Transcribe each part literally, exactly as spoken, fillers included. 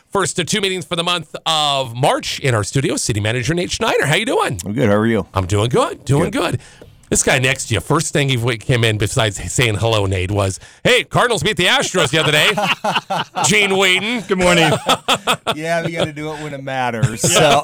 First of two meetings for the month of March in our studio, City Manager Nate Schneider. How you doing? I'm good. How are you? I'm doing good. Doing good. good. This guy next to you, first thing he came in besides saying hello, Nate, was, hey, Cardinals beat the Astros the other day. Gene Whedon, good morning. Yeah, we got to do it when it matters. So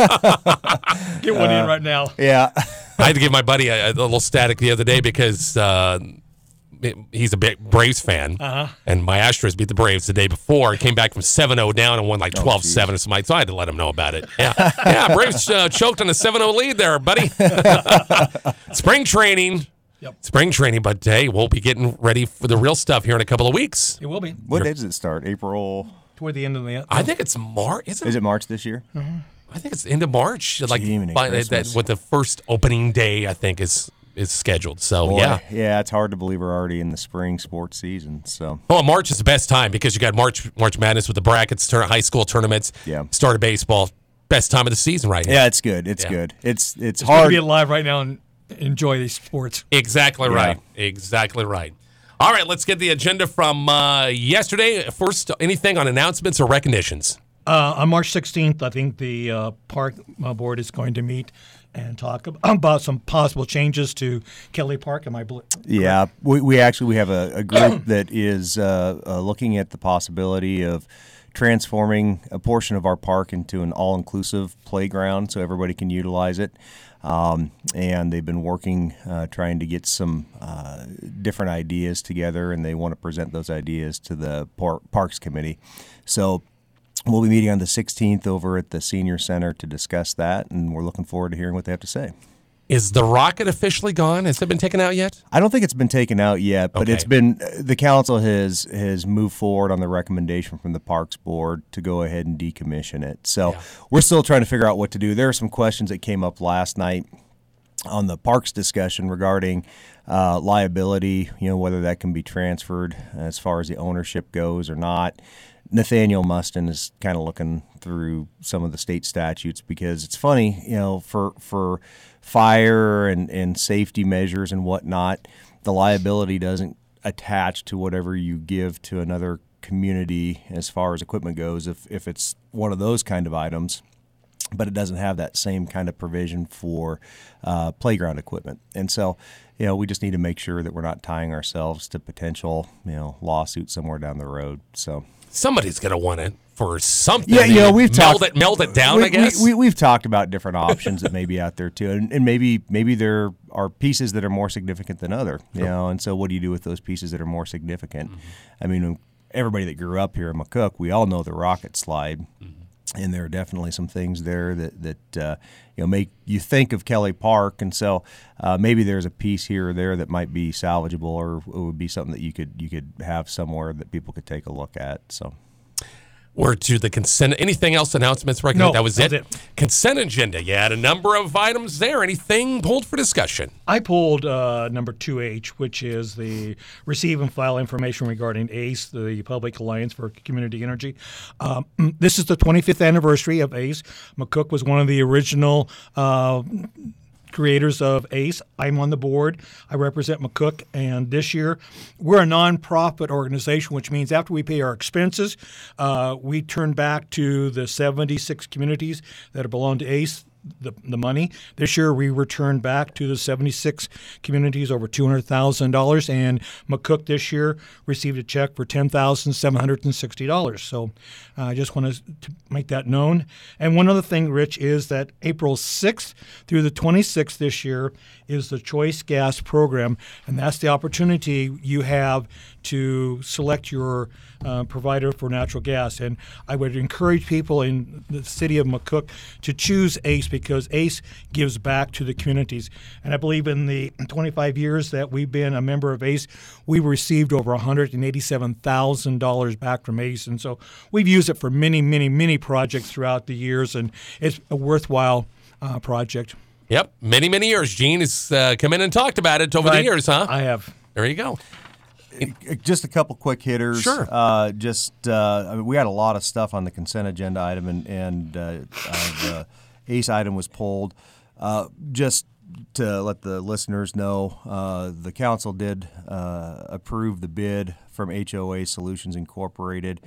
Get one uh, in right now. Yeah. I had to give my buddy a, a little static the other day because uh, he's a big Braves fan, uh-huh. and my Astros beat the Braves the day before. Came back from seven oh down and won like twelve seven or something, so I had to let him know about it. Yeah, yeah, Braves uh, choked on a seven oh lead there, buddy. Spring training. Yep. Spring training, but hey, we'll be getting ready for the real stuff here in a couple of weeks. It will be. What day does it start? April? Toward the end of the... I think it's March. Is it? Is it March this year? Mm-hmm. I think it's end of March. Like by, that, what the first opening day, I think, is is scheduled. So, Boy, yeah. Yeah, it's hard to believe we're already in the spring sports season. So, Well, March is the best time because you got March March Madness with the brackets, turn, high school tournaments, yeah. start of baseball. Best time of the season right now. Yeah, it's good. It's yeah. good. It's it's, it's hard to be alive right now and enjoy these sports. Exactly yeah. right. Exactly right. All right, let's get the agenda from uh, yesterday. First, anything on announcements or recognitions? Uh, on March sixteenth, I think the uh, park uh, board is going to meet and talk about some possible changes to Kelly Park. Am I bl- Yeah, we, we actually we have a, a group that is uh, uh, looking at the possibility of transforming a portion of our park into an all-inclusive playground so everybody can utilize it. Um, and they've been working, uh, trying to get some uh, different ideas together, and they want to present those ideas to the par- Parks Committee. So we'll be meeting on the sixteenth over at the Senior Center to discuss that, and we're looking forward to hearing what they have to say. Is the rocket officially gone? Has it been taken out yet? I don't think it's been taken out yet, but okay. it's been the council has has moved forward on the recommendation from the Parks Board to go ahead and decommission it. So yeah. we're still trying to figure out what to do. There are some questions that came up last night on the parks discussion regarding uh, liability, you know, whether that can be transferred as far as the ownership goes or not. Nathaniel Mustin is kind of looking through some of the state statutes because it's funny, you know, for for fire and, and safety measures and whatnot, the liability doesn't attach to whatever you give to another community as far as equipment goes if, if it's one of those kind of items. But it doesn't have that same kind of provision for uh, playground equipment. And so, you know, we just need to make sure that we're not tying ourselves to potential, you know, lawsuit somewhere down the road. So somebody's going to want it for something. Yeah, you know, we've meld talked, it, meld it down, we, I guess. We, we, we've talked about different options that may be out there, too. And, and maybe maybe there are pieces that are more significant than other, you sure. know. And so what do you do with those pieces that are more significant? Mm-hmm. I mean, everybody that grew up here in McCook, we all know the rocket slide. Mm-hmm. And there are definitely some things there that, that uh, you know, make you think of Kelly Park. And so uh, maybe there's a piece here or there that might be salvageable or it would be something that you could you could have somewhere that people could take a look at. So. We're to the consent. Anything else? Announcements? Right? No, that was it. it. Consent agenda. You had a number of items there. Anything pulled for discussion? I pulled uh, number two H, which is the receive and file information regarding ACE, the Public Alliance for Community Energy. Um, this is the twenty-fifth anniversary of ACE. McCook was one of the original Uh, creators of ACE. I'm on the board. I represent McCook, and this year we're a nonprofit organization, which means after we pay our expenses, uh, we turn back to the seventy-six communities that belong to ACE the, the money. This year we returned back to the seventy-six communities over two hundred thousand dollars, and McCook this year received a check for ten thousand seven hundred sixty dollars. So uh, I just want to make that known. And one other thing, Rich, is that April sixth through the twenty-sixth this year is the Choice Gas program, and that's the opportunity you have to select your uh, provider for natural gas. And I would encourage people in the city of McCook to choose ACE because ACE gives back to the communities. And I believe in the twenty-five years that we've been a member of ACE, we've received over one hundred eighty-seven thousand dollars back from ACE. And so we've used it for many, many, many projects throughout the years, and it's a worthwhile uh, project. Yep, many, many years. Gene has uh, come in and talked about it over right. the years, huh? I have. There you go. Just a couple quick hitters. Sure. Uh, just uh, I mean, we had a lot of stuff on the consent agenda item, and, and uh, uh, the ACE item was pulled. Uh, just to let the listeners know, uh, the council did uh, approve the bid from H O A Solutions Incorporated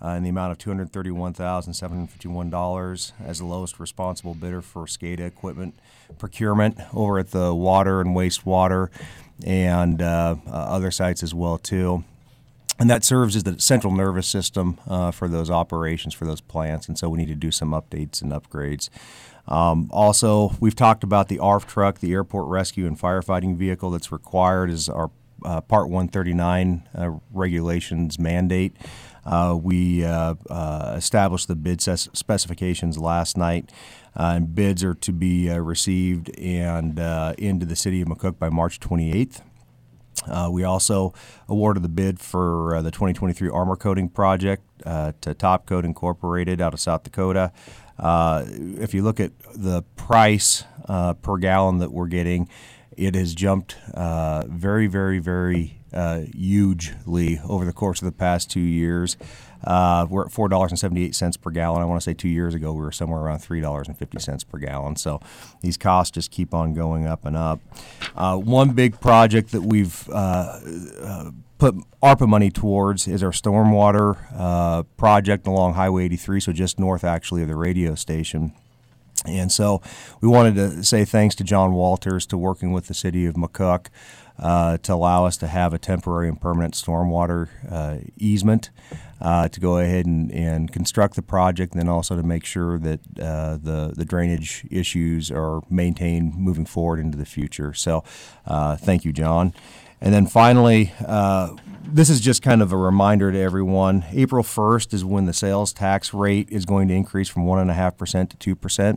uh, in the amount of two hundred thirty-one thousand seven hundred fifty-one dollars as the lowest responsible bidder for SCADA equipment procurement over at the water and wastewater and uh, uh, other sites as well too. And that serves as the central nervous system uh, for those operations, for those plants, and so we need to do some updates and upgrades. Um, also, we've talked about the A R F truck, the Airport Rescue and Firefighting Vehicle that's required as our uh, Part one thirty-nine uh, regulations mandate. Uh, we uh, uh, established the bid ses- specifications last night, uh, and bids are to be uh, received and uh, into the city of McCook by March twenty-eighth. Uh, we also awarded the bid for uh, the twenty twenty-three armor coating project uh, to Top Coat Incorporated out of South Dakota. Uh, if you look at the price uh, per gallon that we're getting, it has jumped uh, very, very, very uh, hugely over the course of the past two years. Uh, we're at four dollars and seventy-eight cents per gallon. I want to say two years ago we were somewhere around three dollars and fifty cents per gallon. So these costs just keep on going up and up. Uh, one big project that we've uh, uh, put ARPA money towards is our stormwater uh, project along Highway eighty-three, so just north actually of the radio station. And so we wanted to say thanks to John Walters to working with the city of McCook uh, to allow us to have a temporary and permanent stormwater uh, easement uh, to go ahead and, and construct the project, and then also to make sure that uh, the, the drainage issues are maintained moving forward into the future. So uh, thank you, John. And then finally, uh, this is just kind of a reminder to everyone. April first is when the sales tax rate is going to increase from one point five percent to two percent.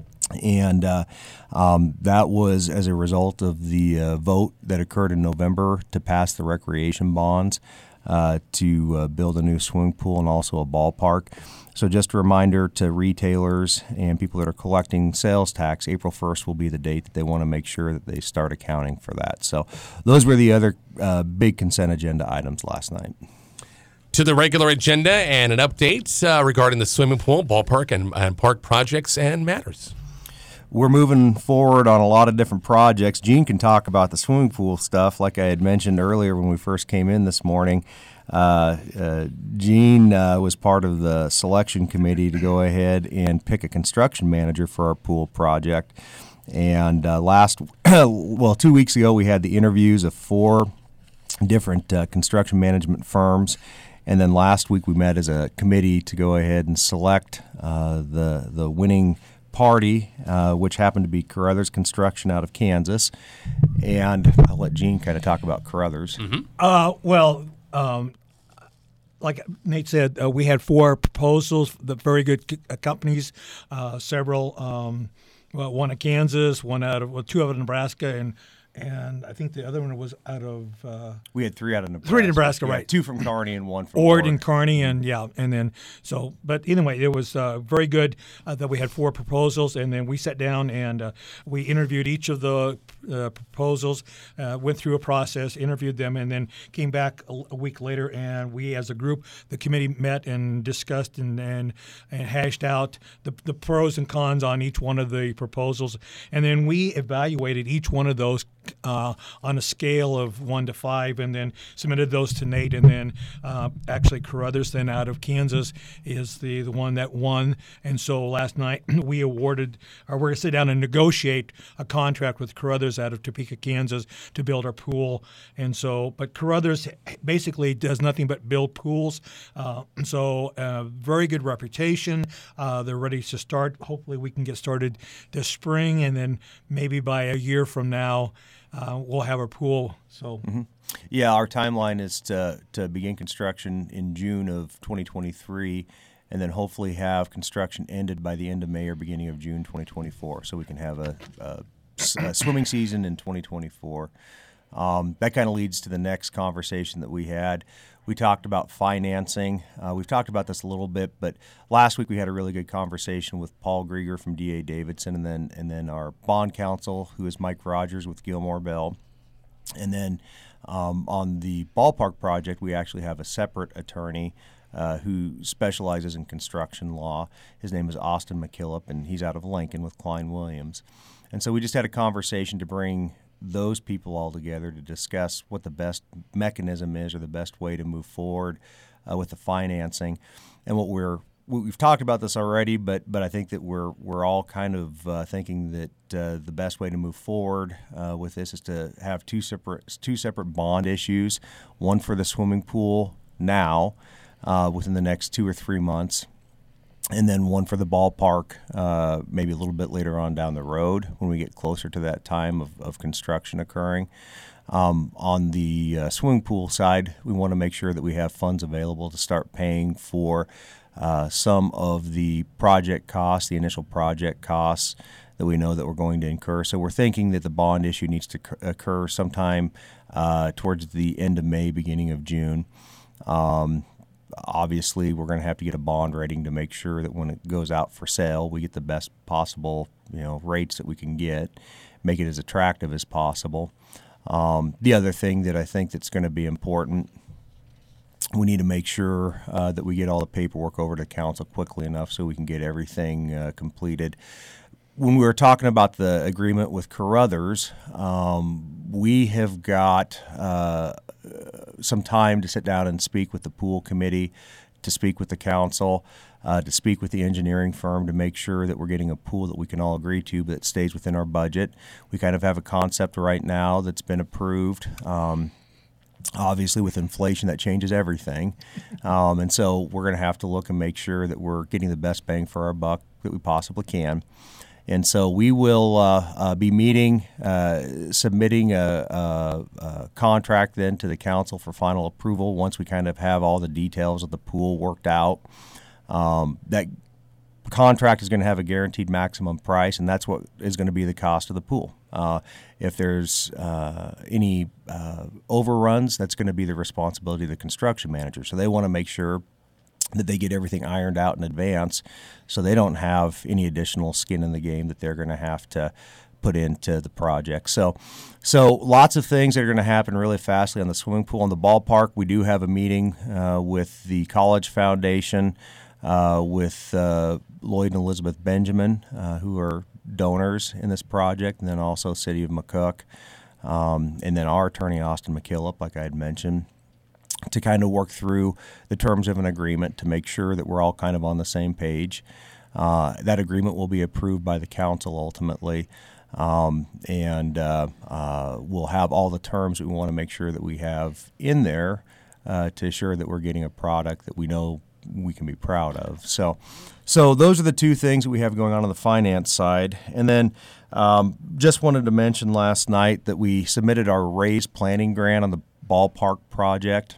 And uh, um, that was as a result of the uh, vote that occurred in November to pass the recreation bonds uh, to uh, build a new swimming pool and also a ballpark. So just a reminder to retailers and people that are collecting sales tax, April first will be the date that they want to make sure that they start accounting for that. So those were the other uh, big consent agenda items last night. To the regular agenda and an update uh, regarding the swimming pool, ballpark, and, and park projects and matters. We're moving forward on a lot of different projects. Gene can talk about the swimming pool stuff. Like I had mentioned earlier when we first came in this morning, uh, uh, Gene uh, was part of the selection committee to go ahead and pick a construction manager for our pool project. And uh, last, well, two weeks ago, we had the interviews of four different uh, construction management firms. And then last week, we met as a committee to go ahead and select uh, the the winning party, uh, which happened to be Carruthers Construction out of Kansas. And I'll let Gene kind of talk about Carruthers. Mm-hmm. Uh, well, um, like Nate said, uh, we had four proposals, the very good c- uh, companies, uh, several, um, well, one at Kansas, one out of, well, two out of Nebraska, and and I think the other one was out of uh, we had three out of Nebraska. Three Nebraska, yeah, right? Two from Kearney and one from Ord Ord. and Kearney, and yeah, and then so. But anyway, it was uh, very good uh, that we had four proposals, and then we sat down and uh, we interviewed each of the uh, proposals, uh, went through a process, interviewed them, and then came back a, a week later, and we, as a group, the committee met and discussed and and, and hashed out the, the pros and cons on each one of the proposals, and then we evaluated each one of those Uh, on a scale of one to five, and then submitted those to Nate. And then uh, actually Carruthers, then out of Kansas, is the, the one that won. And so last night we awarded, or we're going to sit down and negotiate a contract with Carruthers out of Topeka, Kansas, to build our pool. And so, but Carruthers basically does nothing but build pools. Uh, so uh, very good reputation. Uh, they're ready to start. Hopefully we can get started this spring, and then maybe by a year from now, Uh, we'll have our pool. So, mm-hmm. yeah, our timeline is to to begin construction in June of twenty twenty-three, and then hopefully have construction ended by the end of May or beginning of June twenty twenty-four, so we can have a, a, a swimming season in twenty twenty-four. Um, that kind of leads to the next conversation that we had. We talked about financing. Uh, we've talked about this a little bit, but last week we had a really good conversation with Paul Grieger from D A Davidson, and then and then our bond counsel, who is Mike Rogers with Gilmore Bell. And then um, on the ballpark project, we actually have a separate attorney uh, who specializes in construction law. His name is Austin McKillop, and he's out of Lincoln with Klein Williams. And so we just had a conversation to bring those people all together to discuss what the best mechanism is or the best way to move forward uh, with the financing. and what we're we've talked about this already, but but I think that we're we're all kind of uh, thinking that uh, the best way to move forward uh, with this is to have two separate two separate bond issues, one for the swimming pool now, uh, within the next two or three months, and then one for the ballpark uh, maybe a little bit later on down the road when we get closer to that time of, of construction occurring. Um, on the uh, swimming pool side, we want to make sure that we have funds available to start paying for uh, some of the project costs, the initial project costs that we know that we're going to incur. So we're thinking that the bond issue needs to occur sometime uh, towards the end of May, beginning of June. Um, obviously, we're going to have to get a bond rating to make sure that when it goes out for sale, we get the best possible, you know, rates that we can get, make it as attractive as possible. Um, the other thing that I think that's going to be important, we need to make sure uh, that we get all the paperwork over to council quickly enough so we can get everything uh, completed. When we were talking about the agreement with Carruthers, um, we have got uh, some time to sit down and speak with the pool committee, to speak with the council, uh, to speak with the engineering firm to make sure that we're getting a pool that we can all agree to, but that stays within our budget. We kind of have a concept right now that's been approved. Um, obviously, with inflation, that changes everything. Um, and so we're going to have to look and make sure that we're getting the best bang for our buck that we possibly can. And so we will uh, uh, be meeting, uh, submitting a, a, a contract then to the council for final approval once we kind of have all the details of the pool worked out. Um, that contract is going to have a guaranteed maximum price, and that's what is going to be the cost of the pool. Uh, if there's uh, any uh, overruns, that's going to be the responsibility of the construction manager. So they want to make sure that they get everything ironed out in advance so they don't have any additional skin in the game that they're going to have to put into the project. So so lots of things that are going to happen really fastly on the swimming pool. On the ballpark, we do have a meeting uh, with the College Foundation, uh, with uh, Lloyd and Elizabeth Benjamin, uh, who are donors in this project, and then also City of McCook, um, and then our attorney, Austin McKillop, like I had mentioned, to kind of work through the terms of an agreement to make sure that we're all kind of on the same page. Uh, that agreement will be approved by the council ultimately, um, and uh, uh, we'll have all the terms that we want to make sure that we have in there uh, to assure that we're getting a product that we know we can be proud of. So, so those are the two things that we have going on on the finance side. And then um, just wanted to mention last night that we submitted our RAISE planning grant on the ballpark project.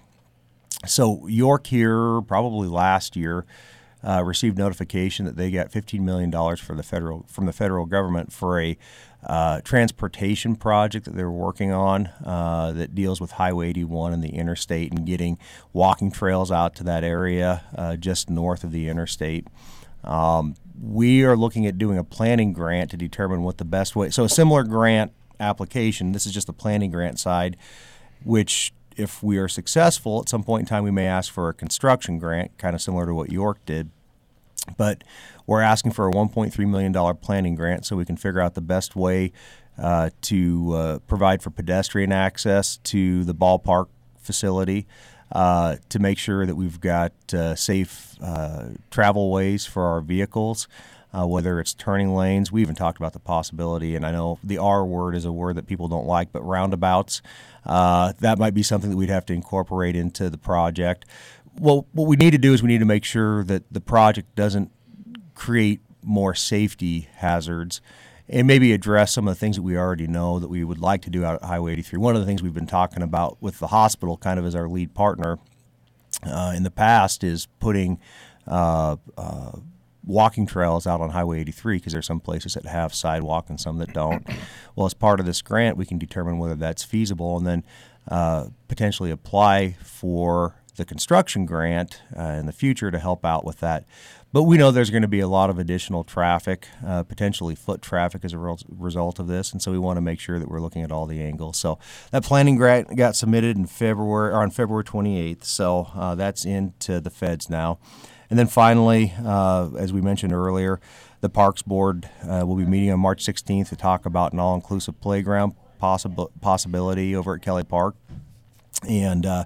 So York here, probably last year, uh, received notification that they got fifteen million dollars for the federal from the federal government for a uh, transportation project that they're working on uh, that deals with Highway eighty-one and the interstate and getting walking trails out to that area uh, just north of the interstate. Um, we are looking at doing a planning grant to determine what the best way. So a similar grant application. This is just the planning grant side, which, if we are successful, at some point in time we may ask for a construction grant, kind of similar to what York did. But we're asking for a one point three million dollars planning grant so we can figure out the best way uh, to uh, provide for pedestrian access to the ballpark facility, uh, to make sure that we've got uh, safe uh, travel ways for our vehicles. Uh, whether it's turning lanes. We even talked about the possibility, and I know the R word is a word that people don't like, but roundabouts, uh, that might be something that we'd have to incorporate into the project. Well, what we need to do is we need to make sure that the project doesn't create more safety hazards and maybe address some of the things that we already know that we would like to do out at Highway eighty-three. One of the things we've been talking about with the hospital kind of as our lead partner uh, in the past is putting uh, uh, walking trails out on Highway eighty-three, because there's some places that have sidewalk and some that don't. Well, as part of this grant, we can determine whether that's feasible and then uh, potentially apply for the construction grant uh, in the future to help out with that. But we know there's going to be a lot of additional traffic, uh, potentially foot traffic as a re- result of this, and so we want to make sure that we're looking at all the angles. So that planning grant got submitted in February, or on February twenty-eighth, so uh, that's into the feds now. And then finally, uh, as we mentioned earlier, the Parks Board uh, will be meeting on March sixteenth to talk about an all-inclusive playground possible possibility over at Kelly Park. And uh,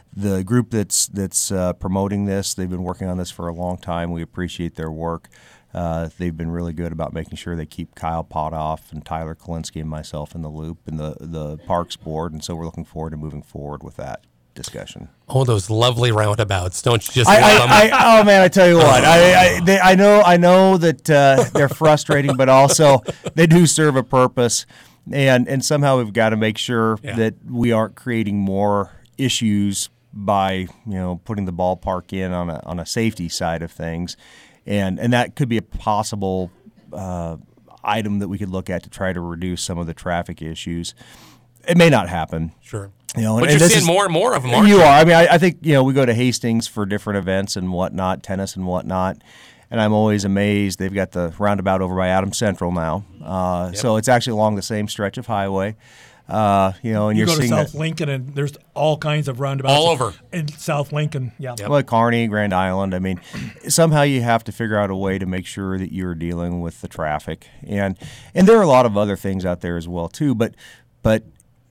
the group that's that's uh, promoting this, they've been working on this for a long time. We appreciate their work. Uh, they've been really good about making sure they keep Kyle Potoff and Tyler Kalinsky and myself in the loop and the, the Parks Board, and so we're looking forward to moving forward with that discussion. Oh, those lovely roundabouts! Don't you just I, love them? I, I, oh man, I tell you what, I I, they, I know I know that uh, they're frustrating, but also they do serve a purpose, and and somehow we've got to make sure Yeah. that we aren't creating more issues by you know putting the ballpark in on a on a safety side of things, and and that could be a possible uh, item that we could look at to try to reduce some of the traffic issues. It may not happen. Sure. You know, but and you're this seeing is- more and more of them, aren't You you? are. I mean, I, I think you know we go to Hastings for different events and whatnot, tennis and whatnot, and I'm always amazed. They've got the roundabout over by Adams Central now, uh, so it's actually along the same stretch of highway. Uh, you know, and You you're go to seeing South that. Lincoln, and there's all kinds of roundabouts All over. in South Lincoln. Yeah. Well, Kearney, Grand Island. I mean, somehow you have to figure out a way to make sure that you're dealing with the traffic, and and there are a lot of other things out there as well too. But but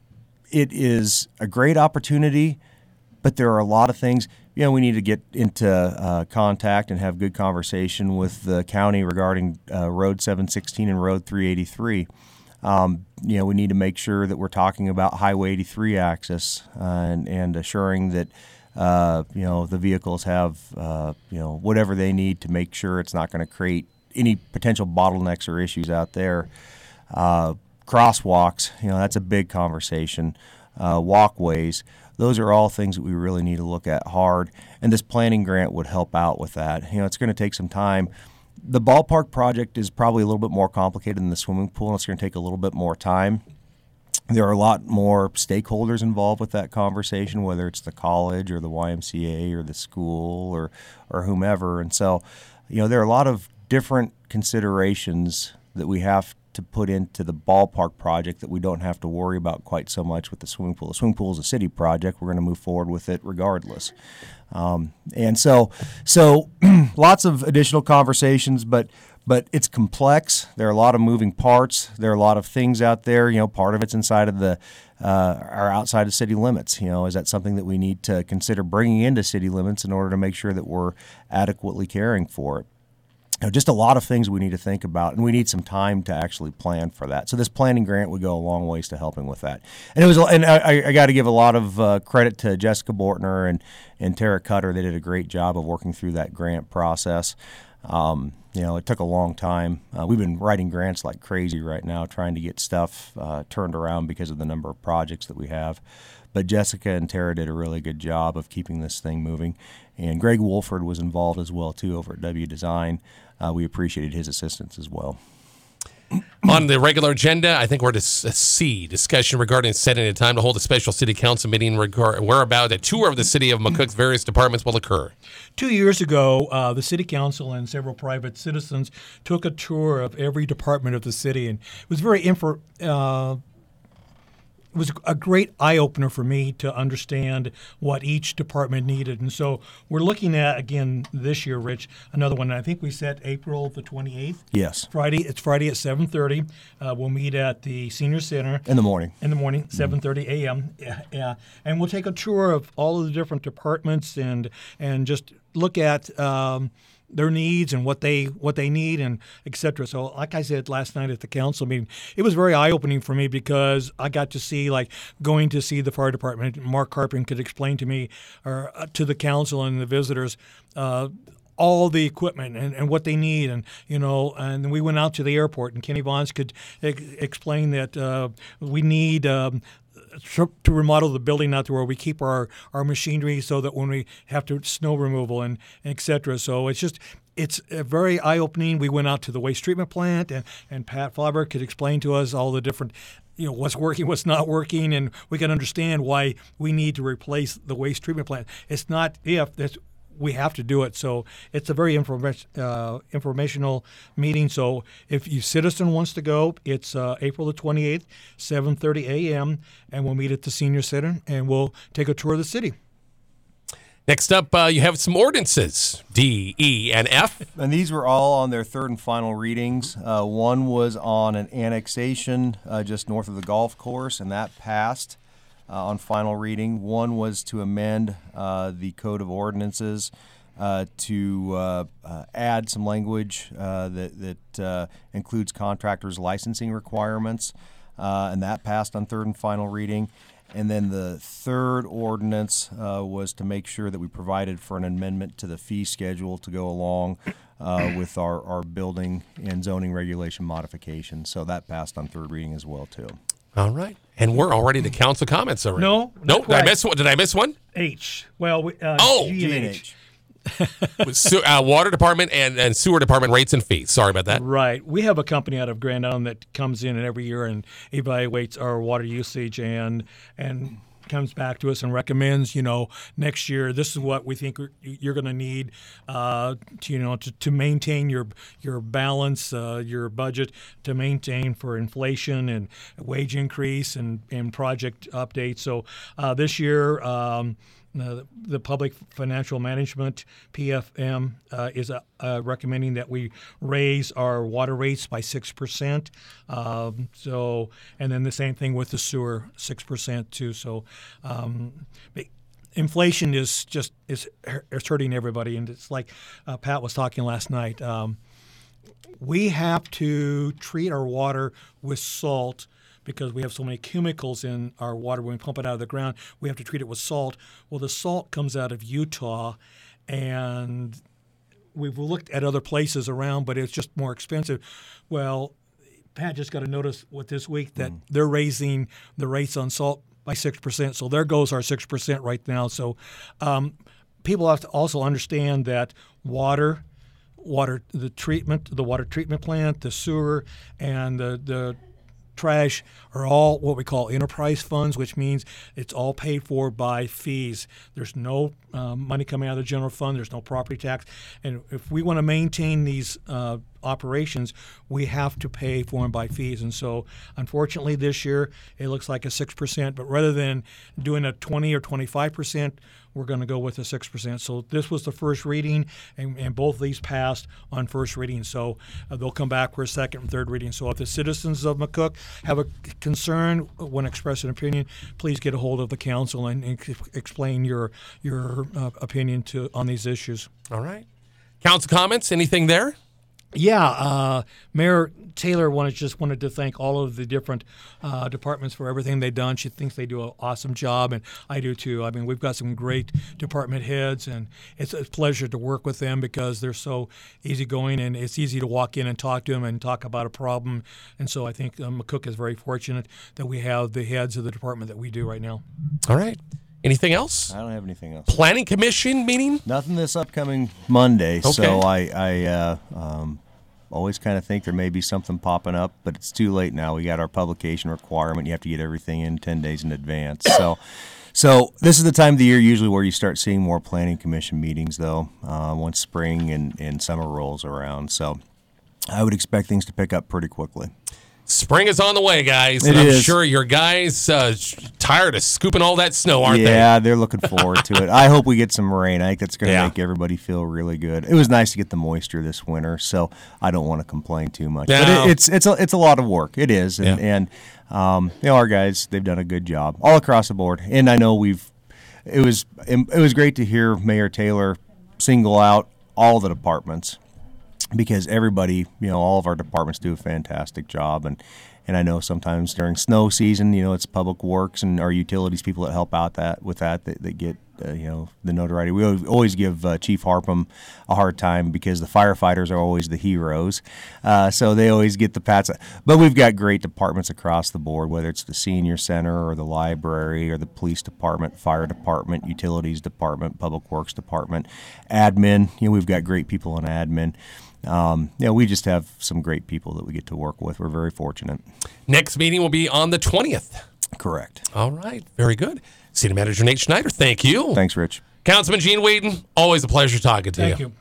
it is a great opportunity, but there are a lot of things. You know, we need to get into uh, contact and have good conversation with the county regarding uh, Road seven sixteen and Road three eighty-three. Um, you know, we need to make sure that we're talking about Highway eighty-three access uh, and, and assuring that, uh, you know, the vehicles have, uh, you know, whatever they need to make sure it's not going to create any potential bottlenecks or issues out there. Uh, crosswalks, you know, that's a big conversation. Uh, walkways, those are all things that we really need to look at hard. And this planning grant would help out with that. You know, it's going to take some time. The ballpark project is probably a little bit more complicated than the swimming pool, and it's going to take a little bit more time. There are a lot more stakeholders involved with that conversation, whether it's the college or the Y M C A or the school or, or whomever. And so, you know, there are a lot of different considerations that we have to put into the ballpark project that we don't have to worry about quite so much with the swimming pool. The swimming pool is a city project. We're going to move forward with it regardless. Um, and so, so lots of additional conversations, but but it's complex. There are a lot of moving parts. There are a lot of things out there. You know, part of it's inside of the uh, or outside of city limits. You know, is that something that we need to consider bringing into city limits in order to make sure that we're adequately caring for it? You know, just a lot of things we need to think about, and we need some time to actually plan for that. So this planning grant would go a long ways to helping with that. And it was, and I, I got to give a lot of uh, credit to Jessica Bortner and and Tara Cutter. They did a great job of working through that grant process. Um, you know, it took a long time. Uh, we've been writing grants like crazy right now, trying to get stuff uh, turned around because of the number of projects that we have. But Jessica and Tara did a really good job of keeping this thing moving. And Greg Wolford was involved as well, too, over at W Design. Uh, we appreciated his assistance as well. On the regular agenda, I think we're to C, discussion regarding setting a time to hold a special city council meeting regard, whereabout a tour of the city of McCook's various departments will occur. Two years ago, uh, the city council and several private citizens took a tour of every department of the city, and it was very info. Uh, It was a great eye-opener for me to understand what each department needed. And so we're looking at, again, this year, Rich, another one. I think we set April the twenty-eighth. Yes. Friday. It's Friday at seven thirty. Uh, we'll meet at the Senior Center. In the morning. In the morning, seven thirty a.m. Yeah, yeah. And we'll take a tour of all of the different departments and and just look at um, their needs and what they what they need and et cetera. So like I said last night at the council meeting, it was very eye-opening for me because I got to see, like, going to see the fire department. Mark Carpin could explain to me or uh, to the council and the visitors uh, all the equipment and, and what they need. And, you know, and we went out to the airport, and Kenny Vons could ex- explain that uh, we need um, to remodel the building out to where we keep our, our machinery so that when we have to snow removal and, and et cetera. So it's just, it's a very eye-opening. We went out to the waste treatment plant, and, and Pat Faber could explain to us all the different, you know, what's working, what's not working, and we can understand why we need to replace the waste treatment plant. It's not if, it's we have to do it. So it's a very informa- uh, informational meeting. So if you citizen wants to go, it's uh, April the twenty-eighth, seven thirty a.m., and we'll meet at the Senior Center, and we'll take a tour of the city. Next up, uh, you have some ordinances, D, E, and F. And these were all on their third and final readings. Uh, one was on an annexation uh, just north of the golf course, and that passed. uh, on final reading. One was to amend uh, the Code of Ordinances uh, to uh, uh, add some language uh, that, that uh, includes contractors' licensing requirements, uh, and that passed on third and final reading. And then the third ordinance uh, was to make sure that we provided for an amendment to the fee schedule to go along uh, with our, our building and zoning regulation modifications. So that passed on third reading as well, too. All right. And we're already to council comments already. No, No, not did I quite. miss one? Did I miss one? H. Well, we- uh, Oh, G and H. With su- uh, water department and, and sewer department rates and fees. Sorry about that. Right. We have a company out of Grand Island that comes in and every year and evaluates our water usage and and comes back to us and recommends, you know, next year this is what we think you're going to need uh, to, you know, to, to maintain your your balance, uh, your budget, to maintain for inflation and wage increase and, and project updates. So uh, this year. Um, Uh, the Public Financial Management, P F M, uh, is uh, uh, recommending that we raise our water rates by six percent. Um, so, and then the same thing with the sewer, six percent too. So, um, inflation is just is it's hurting everybody, and it's like uh, Pat was talking last night. Um, we have to treat our water with salt. Because we have so many chemicals in our water when we pump it out of the ground, we have to treat it with salt. Well, the salt comes out of Utah, and we've looked at other places around, but it's just more expensive. Well, Pat just got a notice with this week that mm. they're raising the rates on salt by six percent. So there goes our six percent right now. So um, people have to also understand that water, water, the treatment, the water treatment plant, the sewer, and the the trash are all what we call enterprise funds, which means it's all paid for by fees. There's no um, money coming out of the general fund. There's no property tax. And if we want to maintain these uh, operations, we have to pay for them by fees. And so, unfortunately, this year it looks like a six percent. But rather than doing a twenty or twenty-five percent, we're going to go with a six percent. So this was the first reading, and, and both of these passed on first reading. So uh, they'll come back for a second and third reading. So if the citizens of McCook have a concern, want to express an opinion, please get a hold of the council and, and explain your your uh, opinion to on these issues. All right. Council comments, anything there? Yeah, uh, Mayor Taylor wanted just wanted to thank all of the different uh, departments for everything they've done. She thinks they do an awesome job, and I do too. I mean, we've got some great department heads, and it's a pleasure to work with them because they're so easygoing, and it's easy to walk in and talk to them and talk about a problem. And so I think um, McCook is very fortunate that we have the heads of the department that we do right now. All right. Anything else? I don't have anything else. Planning Commission meeting? Nothing this upcoming Monday. Okay. So I, I uh, um, always kind of think there may be something popping up, but it's too late now. We got our publication requirement. You have to get everything in ten days in advance. So, so this is the time of the year usually where you start seeing more Planning Commission meetings, though, uh, once spring and, and summer rolls around. So I would expect things to pick up pretty quickly. Spring is on the way, guys. It and I'm is. sure your guys uh, tired of scooping all that snow, aren't they? Yeah, they're looking forward to it. I hope we get some rain. I think that's going to Yeah. make everybody feel really good. It was nice to get the moisture this winter, so I don't want to complain too much. No. But it, it's it's a, it's a lot of work. It is, and, Yeah. and um, you know, our guys, they've done a good job all across the board. And I know we've it was it was great to hear Mayor Taylor single out all the departments, because everybody, you know, all of our departments do a fantastic job. And And I know sometimes during snow season, you know, it's Public Works and our utilities people that help out that with that that, that get, uh, you know, the notoriety. We always- always give uh, Chief Harpham a hard time because the firefighters are always the heroes. Uh, so they always get the pats. But we've got great departments across the board, whether it's the senior center or the library or the police department, fire department, utilities department, Public Works department, admin. You know, we've got great people in admin. Um, you know, we just have some great people that we get to work with. We're very fortunate. Next meeting will be on the twentieth. Correct. All right. Very good. City Manager Nate Schneider, thank you. Thanks, Rich. Councilman Gene Wheaton, always a pleasure talking to Thank you. you.